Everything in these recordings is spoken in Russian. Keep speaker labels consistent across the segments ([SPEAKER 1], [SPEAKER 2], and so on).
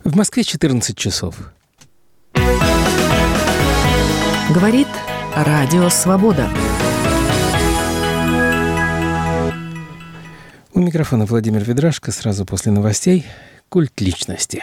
[SPEAKER 1] В Москве 14 часов.
[SPEAKER 2] Говорит Радио Свобода.
[SPEAKER 1] У микрофона Владимир Ведрашко. Сразу после новостей «Культ личности».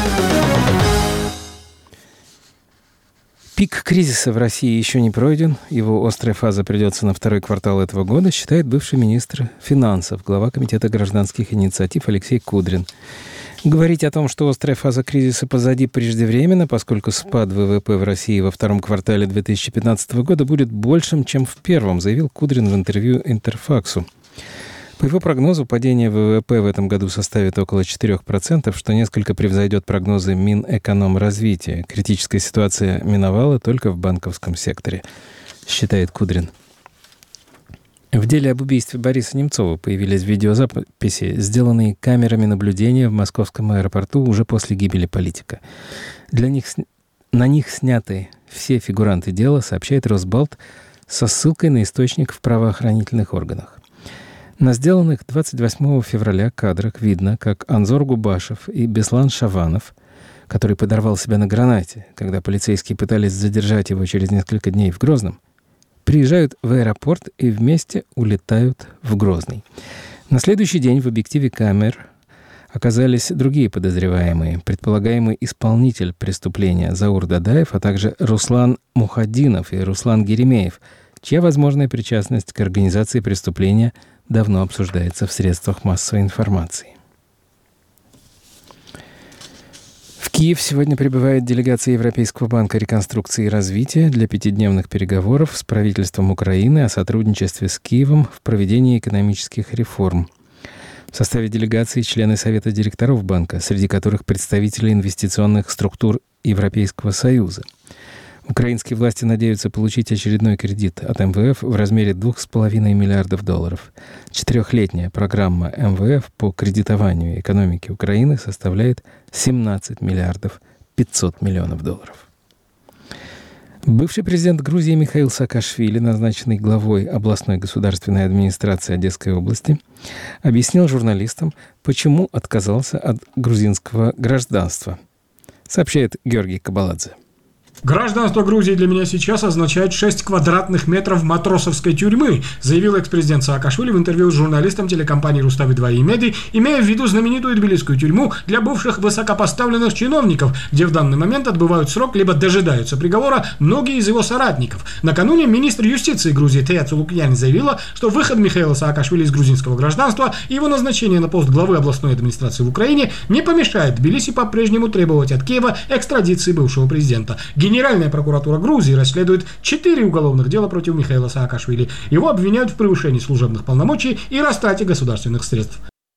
[SPEAKER 1] Пик кризиса в России еще не пройден. Его острая фаза придется на второй квартал этого года, считает бывший министр финансов, глава Комитета гражданских инициатив Алексей Кудрин. Говорить о том, что острая фаза кризиса позади, преждевременно, поскольку спад ВВП в России во втором квартале 2015 года будет большим, чем в первом, заявил Кудрин в интервью «Интерфаксу». По его прогнозу, падение ВВП в этом году составит около 4%, что несколько превзойдет прогнозы Минэкономразвития. Критическая ситуация миновала только в банковском секторе, считает Кудрин. В деле об убийстве Бориса Немцова появились видеозаписи, сделанные камерами наблюдения в московском аэропорту уже после гибели политика. На них сняты все фигуранты дела, сообщает Росбалт со ссылкой на источник в правоохранительных органах. На сделанных 28 февраля кадрах видно, как Анзор Губашев и Беслан Шаванов, который подорвал себя на гранате, когда полицейские пытались задержать его через несколько дней в Грозном, приезжают в аэропорт и вместе улетают в Грозный. На следующий день в объективе камер оказались другие подозреваемые, предполагаемый исполнитель преступления Заур Дадаев, а также Руслан Мухаддинов и Руслан Геремеев, чья возможная причастность к организации преступления давно обсуждается в средствах массовой информации. В Киев сегодня прибывает делегация Европейского банка реконструкции и развития для 5-дневных переговоров с правительством Украины о сотрудничестве с Киевом в проведении экономических реформ. В составе делегации члены Совета директоров банка, среди которых представители инвестиционных структур Европейского Союза. Украинские власти надеются получить очередной кредит от МВФ в размере $2,5 миллиардов. 4-летняя программа МВФ по кредитованию экономики Украины составляет $17 миллиардов 500 миллионов. Бывший президент Грузии Михаил Саакашвили, назначенный главой областной государственной администрации Одесской области, объяснил журналистам, почему отказался от грузинского гражданства, сообщает Георгий Кабаладзе.
[SPEAKER 3] «Гражданство Грузии для меня сейчас означает 6 квадратных метров матросовской тюрьмы», заявил экс-президент Саакашвили в интервью с журналистом телекомпании «Рустави-2» и «Меди», имея в виду знаменитую тбилисскую тюрьму для бывших высокопоставленных чиновников, где в данный момент отбывают срок либо дожидаются приговора многие из его соратников. Накануне министр юстиции Грузии Тея Цулукьяни заявила, что выход Михаила Саакашвили из грузинского гражданства и его назначение на пост главы областной администрации в Украине не помешает Тбилиси по-прежнему требовать от Киева экстрадиции бывшего президента. Генеральная прокуратура Грузии расследует 4 уголовных дела против Михаила Саакашвили. Его обвиняют в превышении служебных полномочий и растрате государственных средств.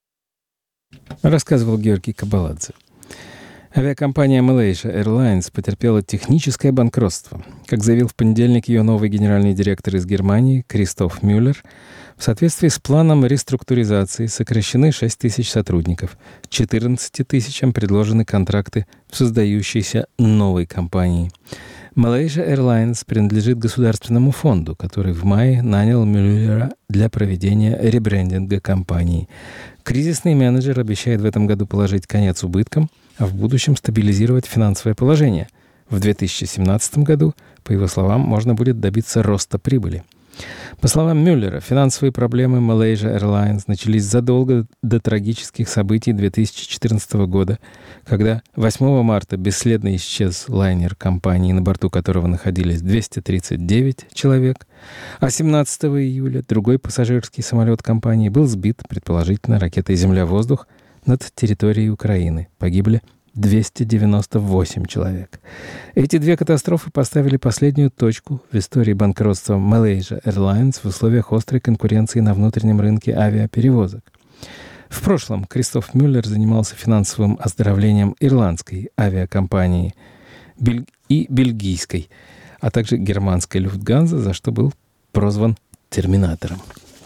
[SPEAKER 1] Рассказывал Георгий Кабаладзе. Авиакомпания Malaysia Airlines потерпела техническое банкротство. Как заявил в понедельник ее новый генеральный директор из Германии Кристоф Мюллер, в соответствии с планом реструктуризации сокращены 6 тысяч сотрудников, 14 тысячам предложены контракты в создающейся новой компании. Malaysia Airlines принадлежит государственному фонду, который в мае нанял Мюллера для проведения ребрендинга компании. Кризисный менеджер обещает в этом году положить конец убыткам, а в будущем стабилизировать финансовое положение. В 2017 году, по его словам, можно будет добиться роста прибыли. По словам Мюллера, финансовые проблемы Malaysia Airlines начались задолго до трагических событий 2014 года, когда 8 марта бесследно исчез лайнер компании, на борту которого находились 239 человек, а 17 июля другой пассажирский самолет компании был сбит, предположительно, ракетой «Земля-воздух» над территорией Украины. Погибли 298 человек. Эти две катастрофы поставили последнюю точку в истории банкротства Malaysia Airlines в условиях острой конкуренции на внутреннем рынке авиаперевозок. В прошлом Кристоф Мюллер занимался финансовым оздоровлением ирландской авиакомпании и бельгийской, а также германской Люфтганза, за что был прозван «терминатором».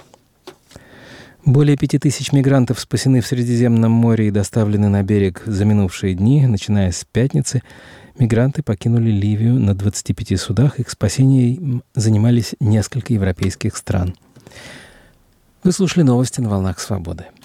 [SPEAKER 1] Более 5000 мигрантов спасены в Средиземном море и доставлены на берег за минувшие дни. Начиная с пятницы, мигранты покинули Ливию на 25 судах. Их спасением занимались несколько европейских стран. Вы слушали новости на «Волнах Свободы».